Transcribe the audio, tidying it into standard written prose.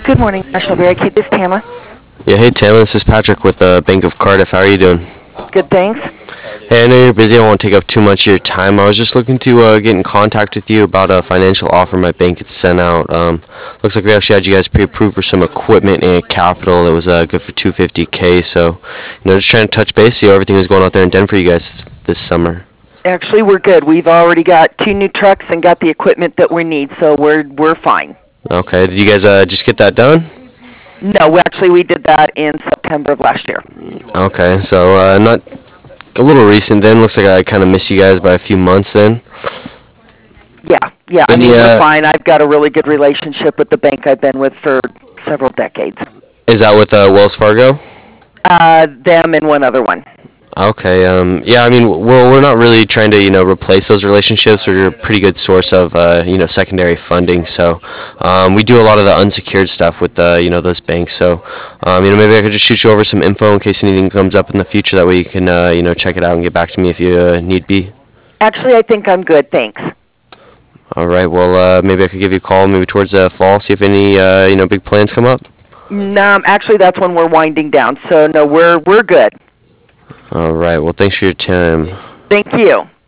Good morning, National Berry Kid. This is Tama. Yeah, hey Tim, this is Patrick with the Bank of Cardiff. How are you doing? Good, thanks. Hey, I know you're busy. I won't take up too much of your time. I was just looking to get in contact with you about a financial offer my bank had sent out. Looks like we actually had you guys pre-approved for some equipment and capital that was good for 250K. So, just trying to touch base, see how everything was going out there in Denver for you guys this summer. Actually, we're good. We've already got 2 new trucks and got the equipment that we need, so we're fine. Okay, did you guys just get that done? No, we did that in September of last year. Okay, so not a little recent then. Looks like I kind of missed you guys by a few months then. Yeah. I mean, we're fine. I've got a really good relationship with the bank I've been with for several decades. Is that with Wells Fargo? Them and one other one. Okay. Yeah. I mean, we're not really trying to replace those relationships. We're a pretty good source of secondary funding. So we do a lot of the unsecured stuff with those banks. So maybe I could just shoot you over some info in case anything comes up in the future. That way you can check it out and get back to me if you need be. Actually, I think I'm good. Thanks. All right. Well, maybe I could give you a call maybe towards the fall, see if any big plans come up. No, actually, that's when we're winding down. So no, we're good. All right. Well, thanks for your time. Thank you.